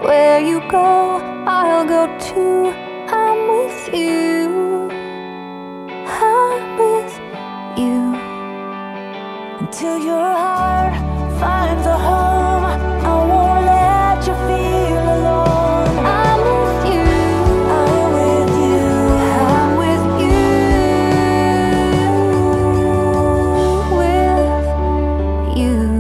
Where you go, I'll go too. I'm with you. I'm with you. Until your heart finds a home, I won't let you feel alone. I'm with you. I'm with you. I'm with you. With you.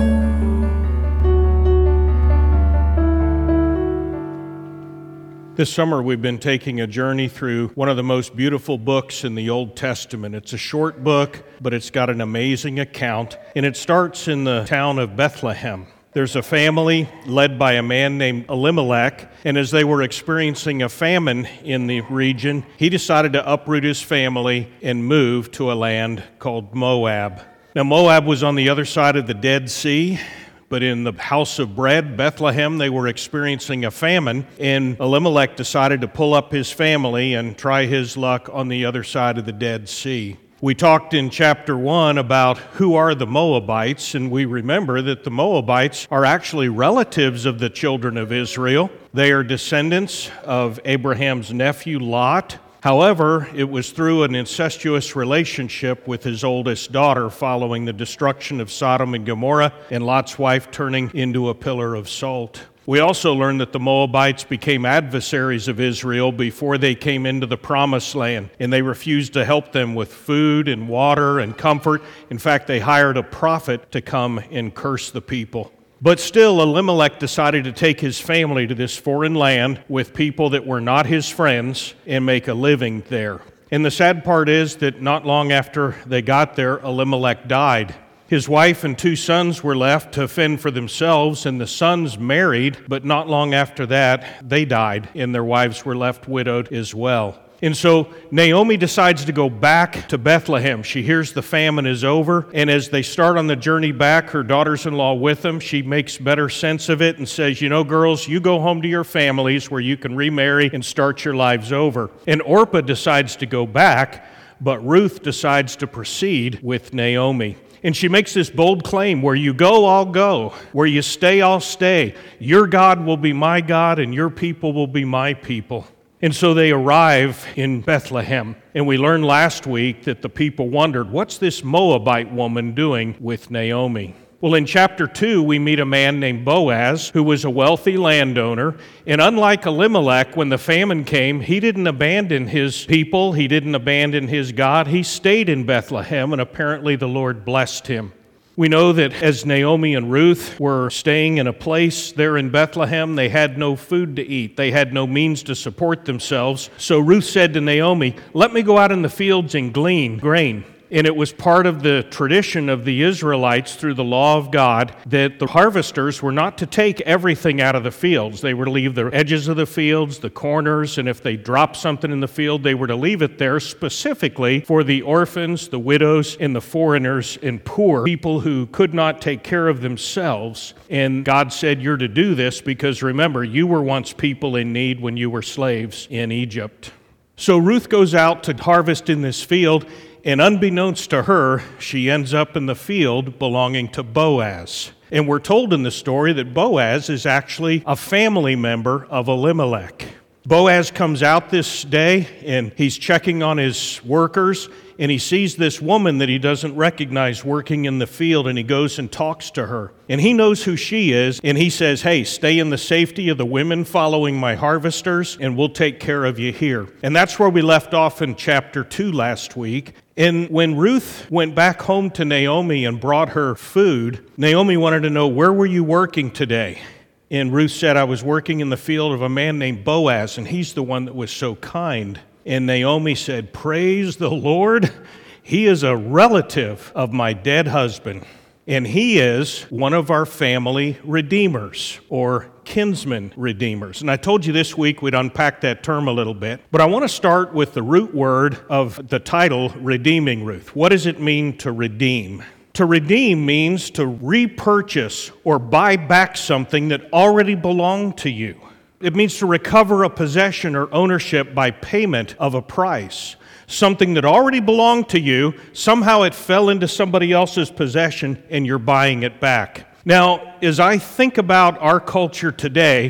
This summer we've been taking a journey through one of the most beautiful books in the Old Testament. It's a short book, but it's got an amazing account, and it starts in the town of Bethlehem. There's a family led by a man named Elimelech, and as they were experiencing a famine in the region, he decided to uproot his family and move to a land called Moab. Now, Moab was on the other side of the Dead Sea, but in the house of bread, Bethlehem, they were experiencing a famine, and Elimelech decided to pull up his family and try his luck on the other side of the Dead Sea. We talked in chapter 1 about who are the Moabites, and we remember that the Moabites are actually relatives of the children of Israel. They are descendants of Abraham's nephew Lot. However, it was through an incestuous relationship with his oldest daughter following the destruction of Sodom and Gomorrah and Lot's wife turning into a pillar of salt. We also learned that the Moabites became adversaries of Israel before they came into the Promised Land, and they refused to help them with food and water and comfort. In fact, they hired a prophet to come and curse the people. But still, Elimelech decided to take his family to this foreign land with people that were not his friends and make a living there. And the sad part is that not long after they got there, Elimelech died. His wife and 2 sons were left to fend for themselves, and the sons married, but not long after that, they died, and their wives were left widowed as well. And so Naomi decides to go back to Bethlehem. She hears the famine is over, and as they start on the journey back, her daughters-in-law with them, she makes better sense of it and says, you know, girls, you go home to your families where you can remarry and start your lives over. And Orpah decides to go back, but Ruth decides to proceed with Naomi. And she makes this bold claim, where you go, I'll go. Where you stay, I'll stay. Your God will be my God, and your people will be my people. And so they arrive in Bethlehem. And we learned last week that the people wondered, what's this Moabite woman doing with Naomi? Well, in chapter 2, we meet a man named Boaz, who was a wealthy landowner. And unlike Elimelech, when the famine came, he didn't abandon his people. He didn't abandon his God. He stayed in Bethlehem, and apparently the Lord blessed him. We know that as Naomi and Ruth were staying in a place there in Bethlehem, they had no food to eat. They had no means to support themselves. So Ruth said to Naomi, let me go out in the fields and glean grain. And it was part of the tradition of the Israelites through the law of God that the harvesters were not to take everything out of the fields. They were to leave the edges of the fields, the corners, and if they dropped something in the field, they were to leave it there specifically for the orphans, the widows, and the foreigners and poor people who could not take care of themselves. And God said, you're to do this because remember, you were once people in need when you were slaves in Egypt. So Ruth goes out to harvest in this field, and unbeknownst to her, she ends up in the field belonging to Boaz. And we're told in the story that Boaz is actually a family member of Elimelech. Boaz comes out this day, and he's checking on his workers, and he sees this woman that he doesn't recognize working in the field, and he goes and talks to her. And he knows who she is, and he says, hey, stay in the safety of the women following my harvesters, and we'll take care of you here. And that's where we left off in chapter 2 last week. And when Ruth went back home to Naomi and brought her food, Naomi wanted to know, where were you working today? And Ruth said, I was working in the field of a man named Boaz, and he's the one that was so kind. And Naomi said, praise the Lord. He is a relative of my dead husband, and he is one of our family redeemers, or kinsman redeemers. And I told you this week we'd unpack that term a little bit, but I want to start with the root word of the title, Redeeming Ruth. What does it mean to redeem? To redeem means to repurchase or buy back something that already belonged to you. It means to recover a possession or ownership by payment of a price. Something that already belonged to you, somehow it fell into somebody else's possession and you're buying it back. Now, as I think about our culture today,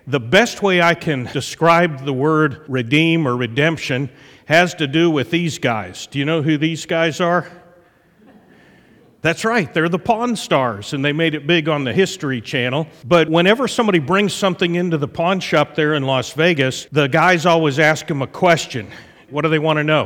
The best way I can describe the word redeem or redemption has to do with these guys. Do you know who these guys are? That's right, they're the Pawn Stars, and they made it big on the History Channel. But whenever somebody brings something into the pawn shop there in Las Vegas, the guys always ask them a question. What do they want to know?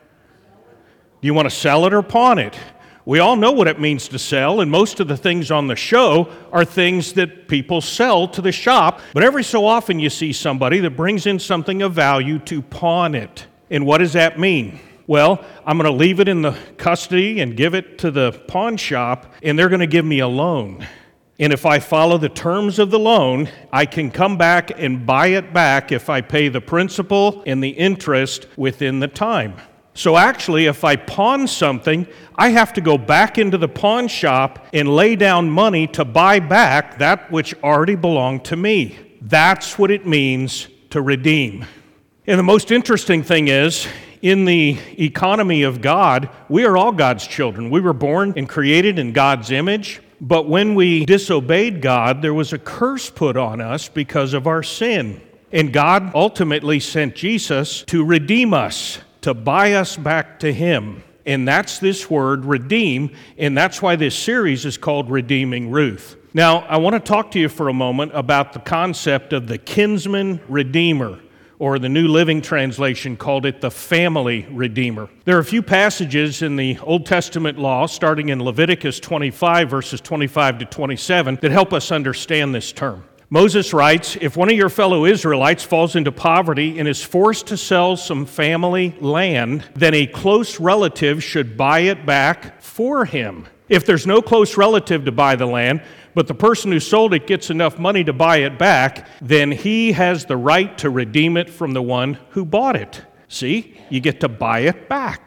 Do you want to sell it or pawn it? We all know what it means to sell, and most of the things on the show are things that people sell to the shop. But every so often you see somebody that brings in something of value to pawn it. And what does that mean? Well, I'm going to leave it in the custody and give it to the pawn shop, and they're going to give me a loan. And if I follow the terms of the loan, I can come back and buy it back if I pay the principal and the interest within the time. So actually, if I pawn something, I have to go back into the pawn shop and lay down money to buy back that which already belonged to me. That's what it means to redeem. And the most interesting thing is, in the economy of God, we are all God's children. We were born and created in God's image, but when we disobeyed God, there was a curse put on us because of our sin. And God ultimately sent Jesus to redeem us, to buy us back to Him. And that's this word, redeem, and that's why this series is called Redeeming Ruth. Now, I want to talk to you for a moment about the concept of the kinsman redeemer, or the New Living Translation called it the family redeemer. There are a few passages in the Old Testament law, starting in Leviticus 25, verses 25 to 27, that help us understand this term. Moses writes, if one of your fellow Israelites falls into poverty and is forced to sell some family land, then a close relative should buy it back for him. If there's no close relative to buy the land, but the person who sold it gets enough money to buy it back, then he has the right to redeem it from the one who bought it. See, you get to buy it back.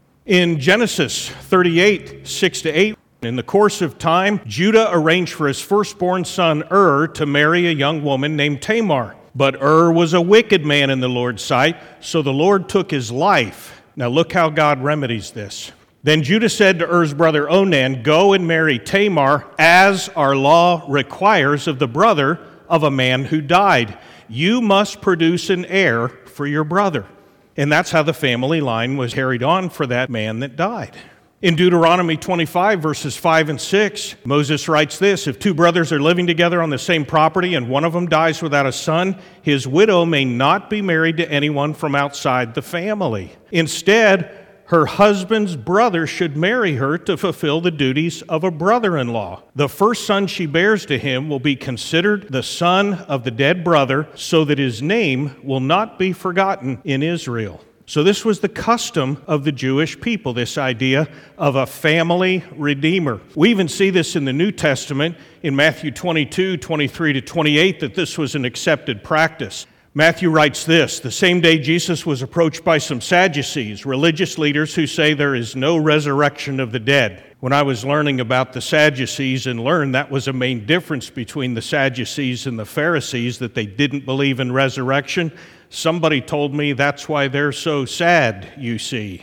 In Genesis 38, 6-8, in the course of time, Judah arranged for his firstborn son to marry a young woman named Tamar. But was a wicked man in the Lord's sight, so the Lord took his life. Now look how God remedies this. Then Judah said to brother Onan, go and marry Tamar, as our law requires of the brother of a man who died. You must produce an heir for your brother. And that's how the family line was carried on for that man that died. In Deuteronomy 25, verses 5 and 6, Moses writes this, if two brothers are living together on the same property and one of them dies without a son, his widow may not be married to anyone from outside the family. Instead, her husband's brother should marry her to fulfill the duties of a brother-in-law. The first son she bears to him will be considered the son of the dead brother, so that his name will not be forgotten in Israel. So this was the custom of the Jewish people, this idea of a family redeemer. We even see this in the New Testament in Matthew 22, 23 to 28, that this was an accepted practice. Matthew writes this, the same day Jesus was approached by some Sadducees, religious leaders who say there is no resurrection of the dead. When I was learning about the Sadducees and learned that was a main difference between the Sadducees and the Pharisees, that they didn't believe in resurrection, somebody told me that's why they're so sad, you see.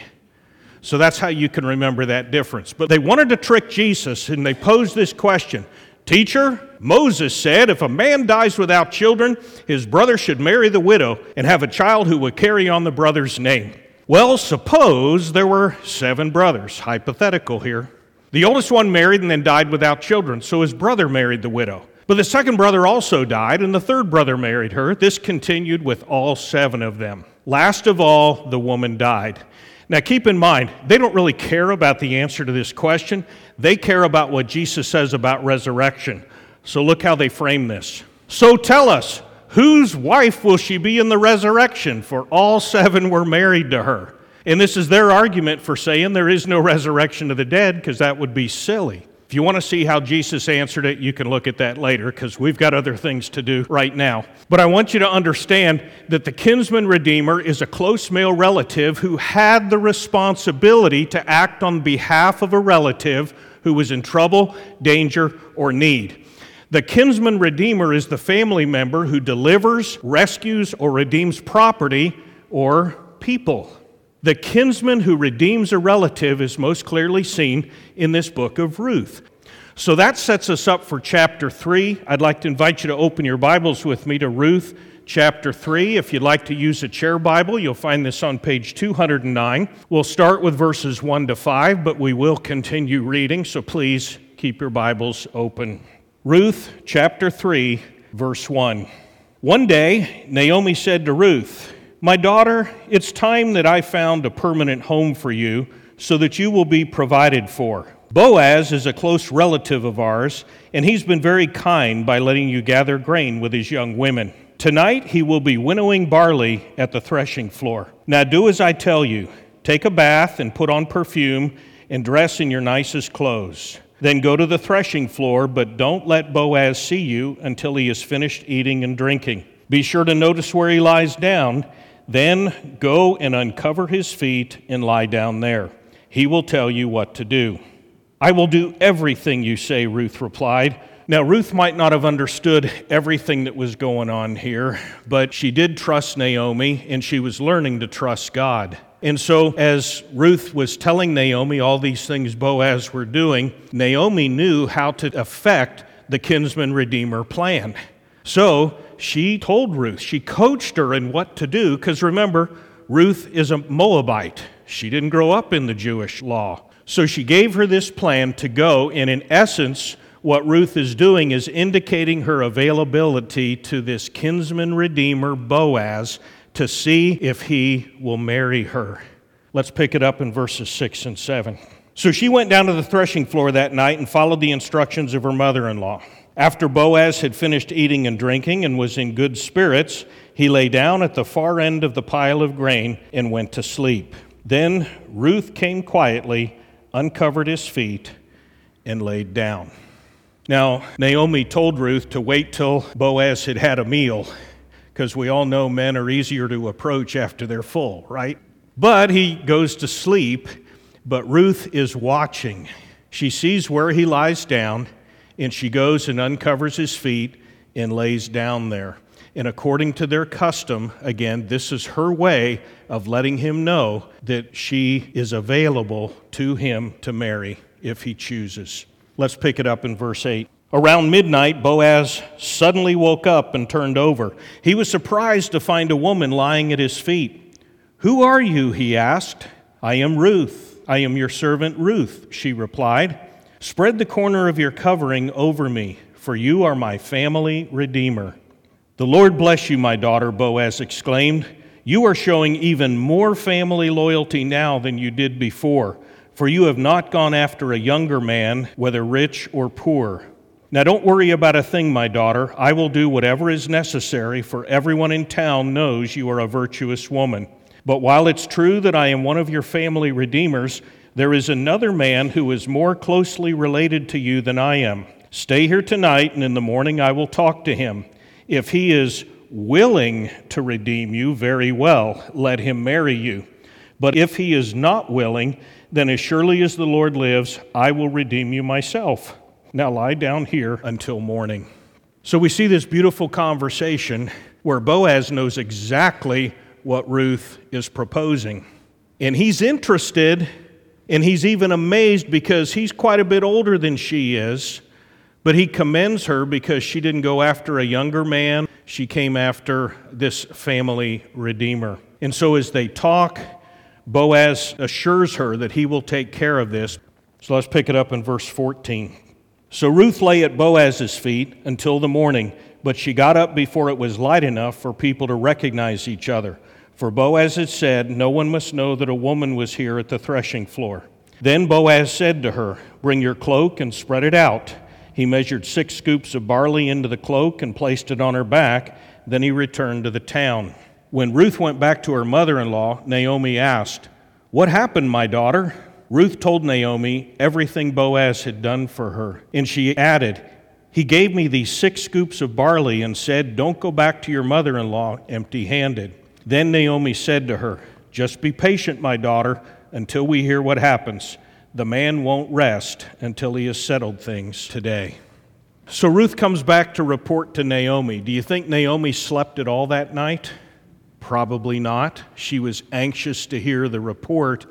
So that's how you can remember that difference. But they wanted to trick Jesus, and they posed this question. Teacher, Moses said if a man dies without children, his brother should marry the widow and have a child who would carry on the brother's name. Well, suppose there were 7 brothers, hypothetical here. The oldest one married and then died without children, so his brother married the widow. But the second brother also died, and the third brother married her. This continued with all 7 of them. Last of all, the woman died. Now keep in mind, they don't really care about the answer to this question. They care about what Jesus says about resurrection. So look how they frame this. So tell us, whose wife will she be in the resurrection? For all 7 were married to her. And this is their argument for saying there is no resurrection of the dead, because that would be silly. If you want to see how Jesus answered it, you can look at that later, because we've got other things to do right now. But I want you to understand that the kinsman redeemer is a close male relative who had the responsibility to act on behalf of a relative who was in trouble, danger, or need. The kinsman redeemer is the family member who delivers, rescues, or redeems property or people. The kinsman who redeems a relative is most clearly seen in this book of Ruth. So that sets us up for chapter 3. I'd like to invite you to open your Bibles with me to Ruth chapter 3. If you'd like to use a chair Bible, you'll find this on page 209. We'll start with verses 1 to 5, but we will continue reading, so please keep your Bibles open. Ruth chapter 3, verse 1. One day, Naomi said to Ruth, "My daughter, it's time that I found a permanent home for you so that you will be provided for. Boaz is a close relative of ours, and he's been very kind by letting you gather grain with his young women. Tonight he will be winnowing barley at the threshing floor. Now do as I tell you. Take a bath and put on perfume and dress in your nicest clothes. Then go to the threshing floor, but don't let Boaz see you until he has finished eating and drinking. Be sure to notice where he lies down. Then go and uncover his feet and lie down there. He will tell you what to do." "I will do everything you say," Ruth replied. Now, Ruth might not have understood everything that was going on here, but she did trust Naomi, and she was learning to trust God. And so, as Ruth was telling Naomi all these things Boaz were doing, Naomi knew how to affect the kinsman redeemer plan. So, she told Ruth, she coached her in what to do, because remember, Ruth is a Moabite. She didn't grow up in the Jewish law. So she gave her this plan to go, and in essence, what Ruth is doing is indicating her availability to this kinsman redeemer, Boaz, to see if he will marry her. Let's pick it up in verses 6 and 7. "So she went down to the threshing floor that night and followed the instructions of her mother-in-law. After Boaz had finished eating and drinking and was in good spirits, he lay down at the far end of the pile of grain and went to sleep. Then Ruth came quietly, uncovered his feet, and laid down." Now, Naomi told Ruth to wait till Boaz had had a meal, because we all know men are easier to approach after they're full, right? But he goes to sleep, but Ruth is watching. She sees where he lies down, and she goes and uncovers his feet and lays down there. And according to their custom, again, this is her way of letting him know that she is available to him to marry if he chooses. Let's pick it up in verse 8. "Around midnight, Boaz suddenly woke up and turned over. He was surprised to find a woman lying at his feet. 'Who are you?' he asked. 'I am Ruth. I am your servant Ruth,' she replied. 'Spread the corner of your covering over me, for you are my family redeemer.' 'The Lord bless you, my daughter,' Boaz exclaimed. 'You are showing even more family loyalty now than you did before, for you have not gone after a younger man, whether rich or poor. Now don't worry about a thing, my daughter. I will do whatever is necessary, for everyone in town knows you are a virtuous woman. But while it's true that I am one of your family redeemers, there is another man who is more closely related to you than I am. Stay here tonight, and in the morning I will talk to him. If he is willing to redeem you, very well, let him marry you. But if he is not willing, then as surely as the Lord lives, I will redeem you myself. Now lie down here until morning." So we see this beautiful conversation where Boaz knows exactly what Ruth is proposing. And he's interested, and he's even amazed because he's quite a bit older than she is. But he commends her because she didn't go after a younger man. She came after this family redeemer. And so as they talk, Boaz assures her that he will take care of this. So let's pick it up in verse 14. "So Ruth lay at Boaz's feet until the morning, but she got up before it was light enough for people to recognize each other. For Boaz had said, 'No one must know that a woman was here at the threshing floor.' Then Boaz said to her, 'Bring your cloak and spread it out.' He measured 6 scoops of barley into the cloak and placed it on her back. Then he returned to the town. When Ruth went back to her mother-in-law, Naomi asked, 'What happened, my daughter?' Ruth told Naomi everything Boaz had done for her. And she added, 'He gave me these 6 scoops of barley and said, "Don't go back to your mother-in-law empty-handed." Then Naomi said to her, "Just be patient, my daughter, until we hear what happens. The man won't rest until he has settled things today." So Ruth comes back to report to Naomi. Do you think Naomi slept at all that night? Probably not. She was anxious to hear the report.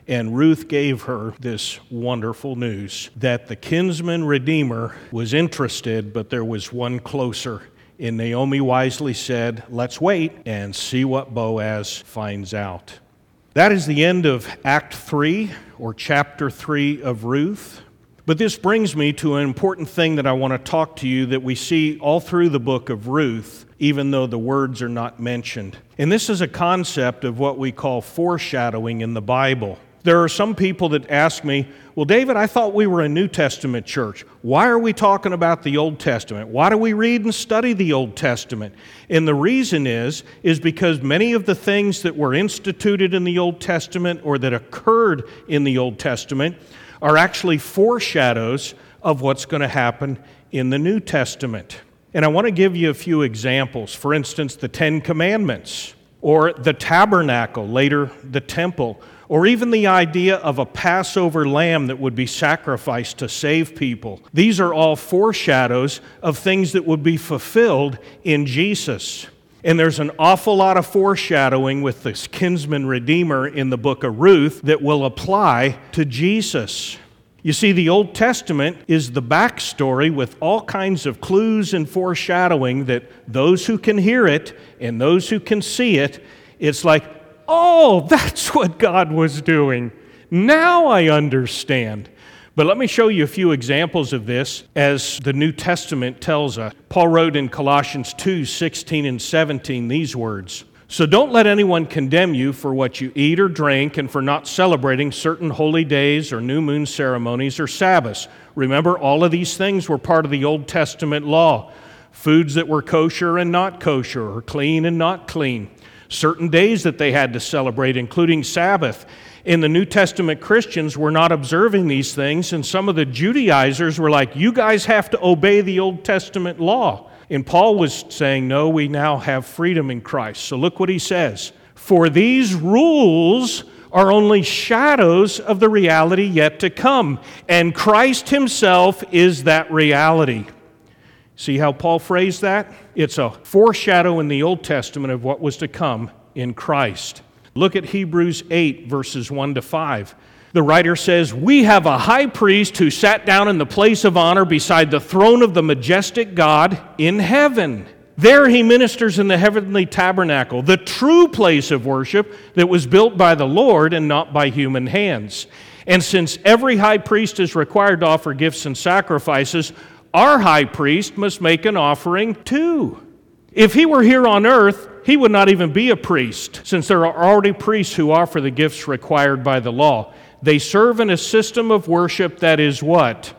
And Ruth gave her this wonderful news that the kinsman redeemer was interested, but there was one closer. And Naomi wisely said, let's wait and see what Boaz finds out. That is the end of Act 3, or Chapter 3 of Ruth. But this brings me to an important thing that I want to talk to you that we see all through the book of Ruth, even though the words are not mentioned. And this is a concept of what we call foreshadowing in the Bible. There are some people that ask me, well, David, I thought we were a New Testament church. Why are we talking about the Old Testament? Why do we read and study the Old Testament? And the reason is because many of the things that were instituted in the Old Testament or that occurred in the Old Testament are actually foreshadows of what's going to happen in the New Testament. And I want to give you a few examples. For instance, the Ten Commandments, or the tabernacle, later the temple, or even the idea of a Passover lamb that would be sacrificed to save people. These are all foreshadows of things that would be fulfilled in Jesus. And there's an awful lot of foreshadowing with this kinsman redeemer in the book of Ruth that will apply to Jesus. You see, the Old Testament is the backstory with all kinds of clues and foreshadowing that those who can hear it and those who can see it, it's like, oh, that's what God was doing. Now I understand. But let me show you a few examples of this as the New Testament tells us. Paul wrote in Colossians 2:16 and 17 these words, "So don't let anyone condemn you for what you eat or drink and for not celebrating certain holy days or new moon ceremonies or Sabbaths." Remember, all of these things were part of the Old Testament law. Foods that were kosher and not kosher, or clean and not clean. Certain days that they had to celebrate, including Sabbath. In the New Testament, Christians were not observing these things, and some of the Judaizers were like, you guys have to obey the Old Testament law. And Paul was saying, no, we now have freedom in Christ. So look what he says. For these rules are only shadows of the reality yet to come, and Christ himself is that reality. See how Paul phrased that? It's a foreshadow in the Old Testament of what was to come in Christ. Look at Hebrews 8, verses 1 to 5. The writer says, "We have a high priest who sat down in the place of honor beside the throne of the majestic God in heaven. There he ministers in the heavenly tabernacle, the true place of worship that was built by the Lord and not by human hands. And since every high priest is required to offer gifts and sacrifices, our high priest must make an offering too. If he were here on earth, he would not even be a priest, since there are already priests who offer the gifts required by the law. They serve in a system of worship that is what?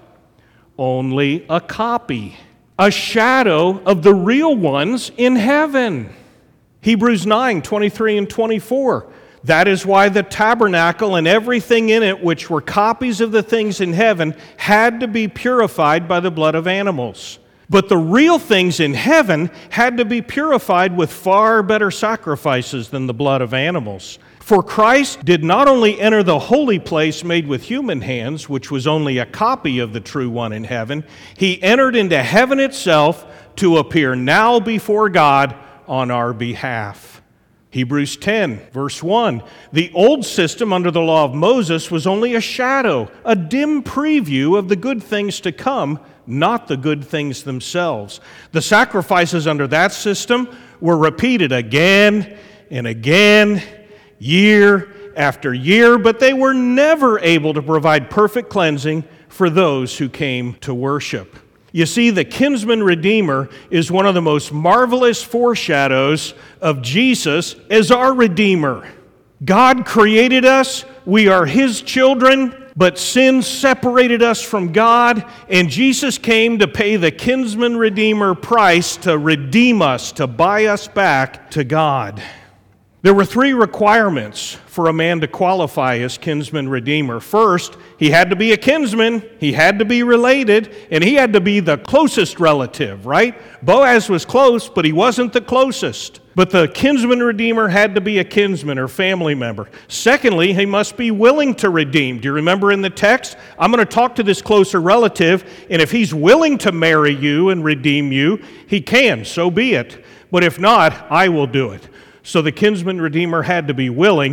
Only a copy, a shadow of the real ones in heaven." Hebrews 9, 23 and 24. "That is why the tabernacle and everything in it, which were copies of the things in heaven, had to be purified by the blood of animals. But the real things in heaven had to be purified with far better sacrifices than the blood of animals. For Christ did not only enter the holy place made with human hands, which was only a copy of the true one in heaven, he entered into heaven itself to appear now before God on our behalf." Hebrews 10, verse 1. "The old system under the law of Moses was only a shadow, a dim preview of the good things to come, not the good things themselves. The sacrifices under that system were repeated again and again, year after year, but they were never able to provide perfect cleansing for those who came to worship." You see, the kinsman redeemer is one of the most marvelous foreshadows of Jesus as our Redeemer. God created us, we are his children, but sin separated us from God, and Jesus came to pay the kinsman redeemer price to redeem us, to buy us back to God. There were 3 requirements for a man to qualify as kinsman redeemer. First, he had to be a kinsman, he had to be related, and he had to be the closest relative, right? Boaz was close, but he wasn't the closest. But the kinsman redeemer had to be a kinsman or family member. Secondly, he must be willing to redeem. Do you remember in the text? I'm going to talk to this closer relative, and if he's willing to marry you and redeem you, he can, so be it. But if not, I will do it. So the kinsman redeemer had to be willing.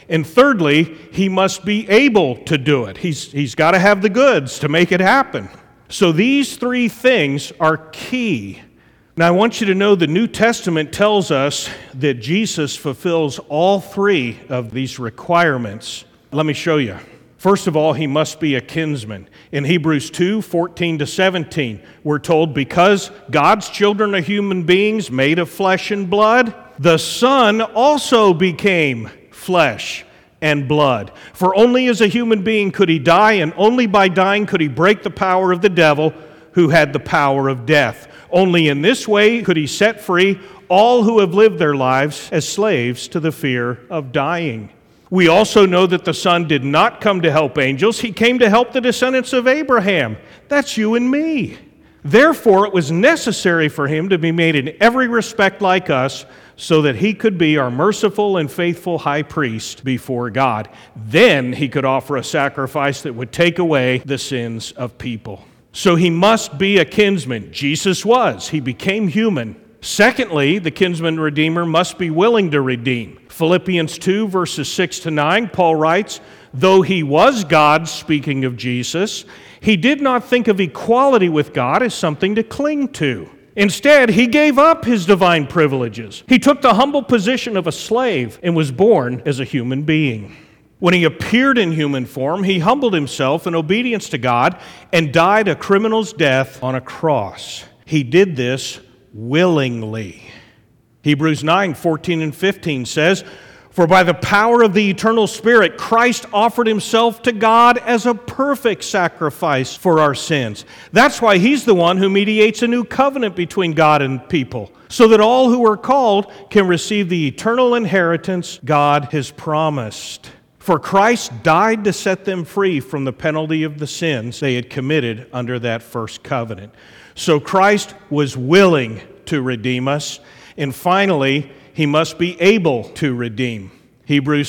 And thirdly, he must be able to do it. He's got to have the goods to make it happen. So these three things are key. Now I want you to know the New Testament tells us that Jesus fulfills all three of these requirements. Let me show you. First of all, he must be a kinsman. In Hebrews 2:14-17, we're told, because God's children are human beings made of flesh and blood, the Son also became flesh and blood. For only as a human being could he die, and only by dying could he break the power of the devil, who had the power of death. Only in this way could he set free all who have lived their lives as slaves to the fear of dying. We also know that the Son did not come to help angels. He came to help the descendants of Abraham. That's you and me. Therefore, it was necessary for him to be made in every respect like us, so that he could be our merciful and faithful high priest before God. Then he could offer a sacrifice that would take away the sins of people. So he must be a kinsman. Jesus was. He became human. Secondly, the kinsman redeemer must be willing to redeem. Philippians 2:6-9, Paul writes, though he was God, speaking of Jesus, he did not think of equality with God as something to cling to. Instead, he gave up his divine privileges. He took the humble position of a slave and was born as a human being. When he appeared in human form, he humbled himself in obedience to God and died a criminal's death on a cross. He did this willingly. Hebrews 9:14-15 says, for by the power of the eternal Spirit, Christ offered himself to God as a perfect sacrifice for our sins. That's why he's the one who mediates a new covenant between God and people, so that all who are called can receive the eternal inheritance God has promised. For Christ died to set them free from the penalty of the sins they had committed under that first covenant. So Christ was willing to redeem us. And finally, he must be able to redeem. Hebrews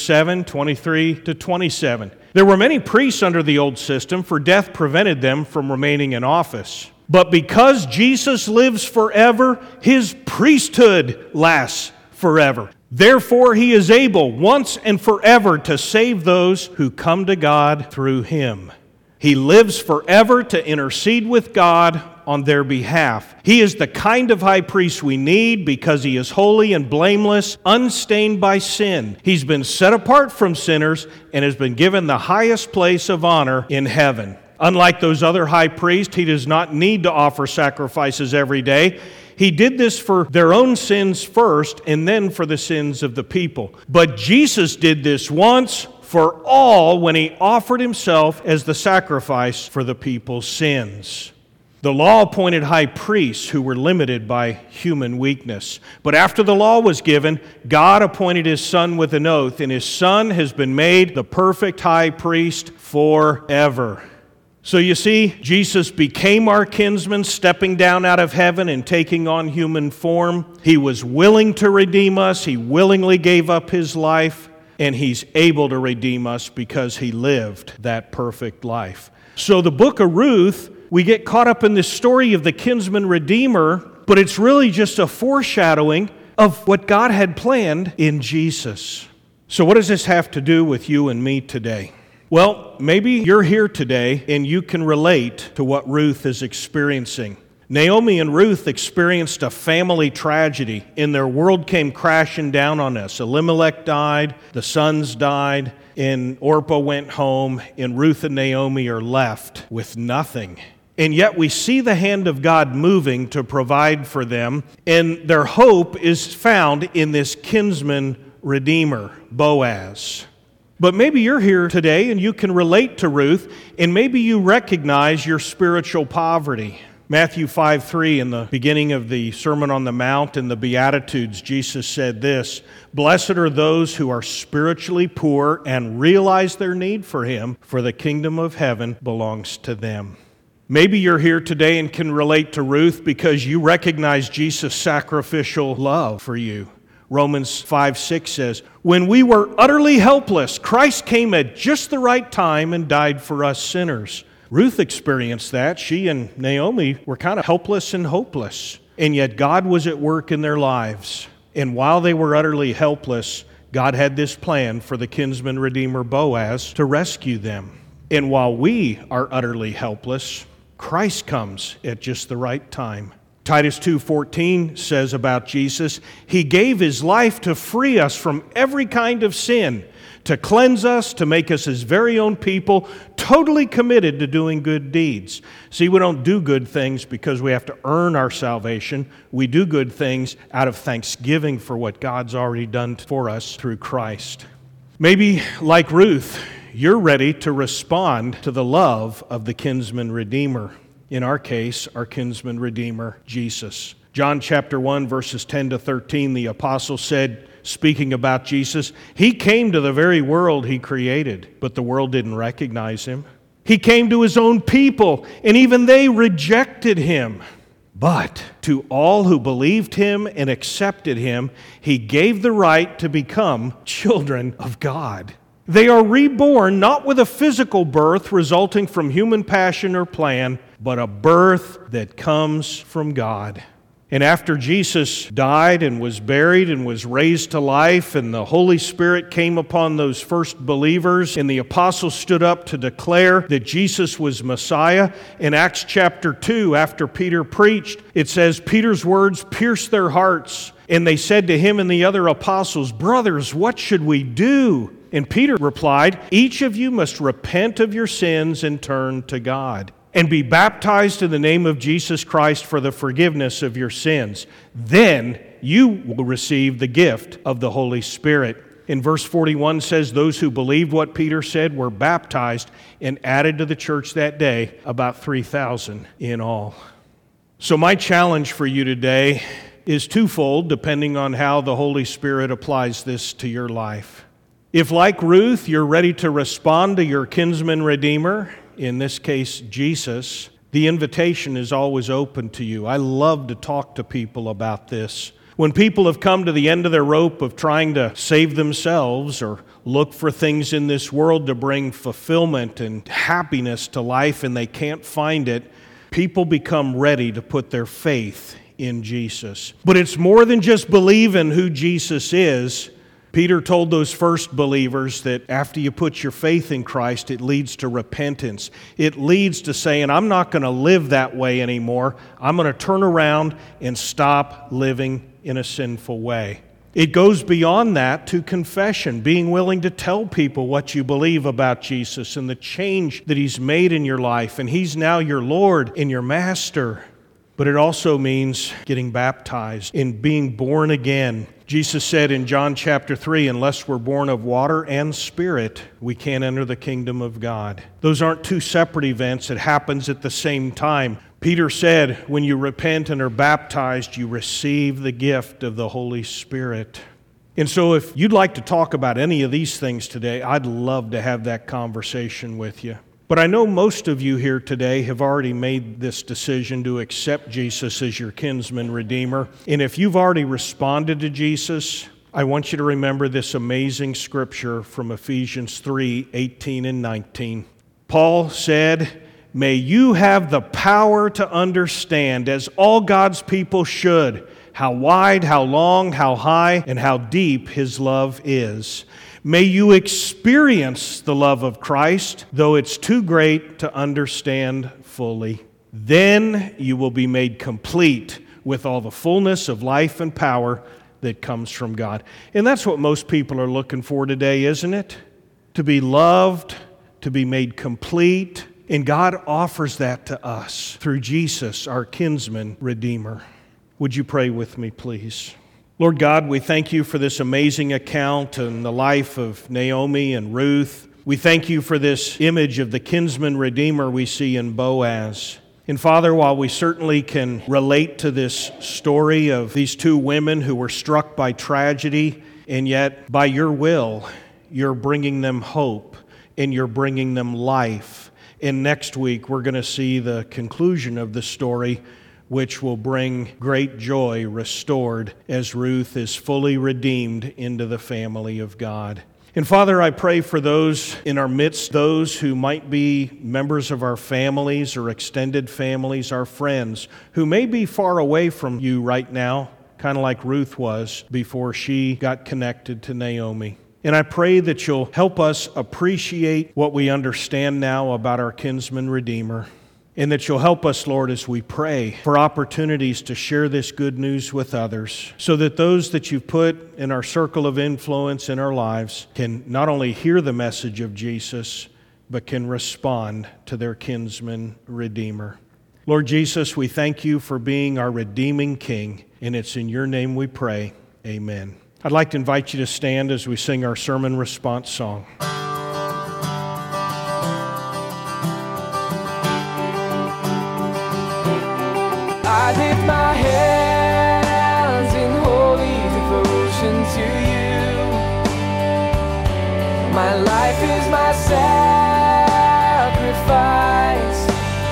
7:23-27. There were many priests under the old system, for death prevented them from remaining in office. But because Jesus lives forever, his priesthood lasts forever. Therefore, he is able once and forever to save those who come to God through him. He lives forever to intercede with God on their behalf. He is the kind of high priest we need because he is holy and blameless, unstained by sin. He's been set apart from sinners and has been given the highest place of honor in heaven. Unlike those other high priests, he does not need to offer sacrifices every day. He did this for their own sins first and then for the sins of the people. But Jesus did this once for all when he offered himself as the sacrifice for the people's sins. The law appointed high priests who were limited by human weakness. But after the law was given, God appointed his Son with an oath, and his Son has been made the perfect high priest forever. So you see, Jesus became our kinsman, stepping down out of heaven and taking on human form. He was willing to redeem us. He willingly gave up his life, and he's able to redeem us because he lived that perfect life. So the book of Ruth, we get caught up in this story of the kinsman redeemer, but it's really just a foreshadowing of what God had planned in Jesus. So what does this have to do with you and me today? Well, maybe you're here today and you can relate to what Ruth is experiencing. Naomi and Ruth experienced a family tragedy, and their world came crashing down on us. Elimelech died, the sons died, and Orpah went home, and Ruth and Naomi are left with nothing. And yet we see the hand of God moving to provide for them, and their hope is found in this kinsman redeemer, Boaz. But maybe you're here today and you can relate to Ruth, and maybe you recognize your spiritual poverty. Matthew 5:3, in the beginning of the Sermon on the Mount and the Beatitudes, Jesus said this, "Blessed are those who are spiritually poor and realize their need for him, for the kingdom of heaven belongs to them." Maybe you're here today and can relate to Ruth because you recognize Jesus' sacrificial love for you. Romans 5:6 says, "When we were utterly helpless, Christ came at just the right time and died for us sinners." Ruth experienced that. She and Naomi were kind of helpless and hopeless, and yet God was at work in their lives. And while they were utterly helpless, God had this plan for the kinsman redeemer Boaz to rescue them. And while we are utterly helpless, Christ comes at just the right time. Titus 2:14 says about Jesus, He gave His life to free us from every kind of sin, to cleanse us, to make us His very own people, totally committed to doing good deeds. See, we don't do good things because we have to earn our salvation. We do good things out of thanksgiving for what God's already done for us through Christ. Maybe, like Ruth, you're ready to respond to the love of the kinsman redeemer. In our case, our kinsman redeemer, Jesus. John chapter 1, verses 10 to 13, the apostle said, speaking about Jesus, He came to the very world He created, but the world didn't recognize Him. He came to His own people, and even they rejected Him. But to all who believed Him and accepted Him, He gave the right to become children of God. They are reborn not with a physical birth resulting from human passion or plan, but a birth that comes from God. And after Jesus died and was buried and was raised to life, and the Holy Spirit came upon those first believers, and the apostles stood up to declare that Jesus was Messiah, in Acts chapter 2, after Peter preached, it says, Peter's words pierced their hearts, and they said to him and the other apostles, Brothers, what should we do? And Peter replied, Each of you must repent of your sins and turn to God, and be baptized in the name of Jesus Christ for the forgiveness of your sins. Then you will receive the gift of the Holy Spirit. In verse 41 says, those who believed what Peter said were baptized and added to the church that day, about 3,000 in all. So my challenge for you today is twofold, depending on how the Holy Spirit applies this to your life. If, like Ruth, you're ready to respond to your kinsman redeemer, in this case, Jesus, the invitation is always open to you. I love to talk to people about this. When people have come to the end of their rope of trying to save themselves or look for things in this world to bring fulfillment and happiness to life and they can't find it, people become ready to put their faith in Jesus. But it's more than just believing who Jesus is. Peter told those first believers that after you put your faith in Christ, it leads to repentance. It leads to saying, I'm not going to live that way anymore. I'm going to turn around and stop living in a sinful way. It goes beyond that to confession, being willing to tell people what you believe about Jesus and the change that He's made in your life, and He's now your Lord and your Master. But it also means getting baptized and being born again. Jesus said in John chapter 3, unless we're born of water and Spirit, we can't enter the kingdom of God. Those aren't two separate events. It happens at the same time. Peter said, when you repent and are baptized, you receive the gift of the Holy Spirit. And so if you'd like to talk about any of these things today, I'd love to have that conversation with you. But I know most of you here today have already made this decision to accept Jesus as your kinsman redeemer. And if you've already responded to Jesus, I want you to remember this amazing scripture from Ephesians 3:18 and 19. Paul said, may you have the power to understand, as all God's people should, how wide, how long, how high, and how deep His love is. May you experience the love of Christ, though it's too great to understand fully. Then you will be made complete with all the fullness of life and power that comes from God. And that's what most people are looking for today, isn't it? To be loved, to be made complete. And God offers that to us through Jesus, our kinsman redeemer. Would you pray with me, please? Lord God, we thank You for this amazing account in the life of Naomi and Ruth. We thank You for this image of the kinsman redeemer we see in Boaz. And Father, while we certainly can relate to this story of these two women who were struck by tragedy, and yet by Your will, You're bringing them hope and You're bringing them life. And next week, we're going to see the conclusion of the story, which will bring great joy restored as Ruth is fully redeemed into the family of God. And Father, I pray for those in our midst, those who might be members of our families or extended families, our friends, who may be far away from You right now, kind of like Ruth was before she got connected to Naomi. And I pray that you'll help us appreciate what we understand now about our kinsman redeemer, and that you'll help us, Lord, as we pray for opportunities to share this good news with others, so that those that you've put in our circle of influence in our lives can not only hear the message of Jesus, but can respond to their kinsman redeemer. Lord Jesus, we thank you for being our redeeming King, and it's in your name we pray. Amen. I'd like to invite you to stand as we sing our sermon response song. I lift my hands in holy devotion to you. My life is my sacrifice,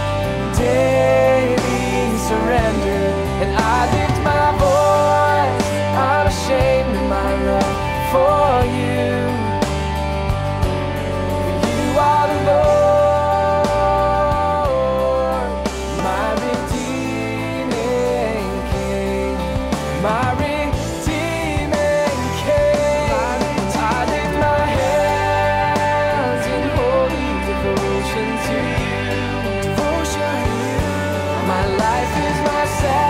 daily surrender, and I lift my voice, unashamed in my love for you. For you are the Lord, my redeeming King, my redeeming King. I lift my hands in holy devotion to you. My life is my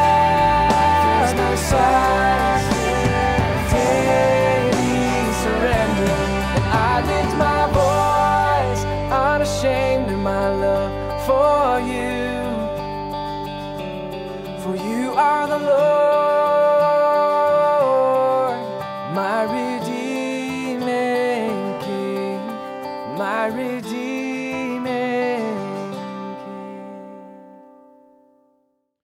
sacrifice, daily surrender, and I lift my voice, unashamed in my love for you. For you are the Lord.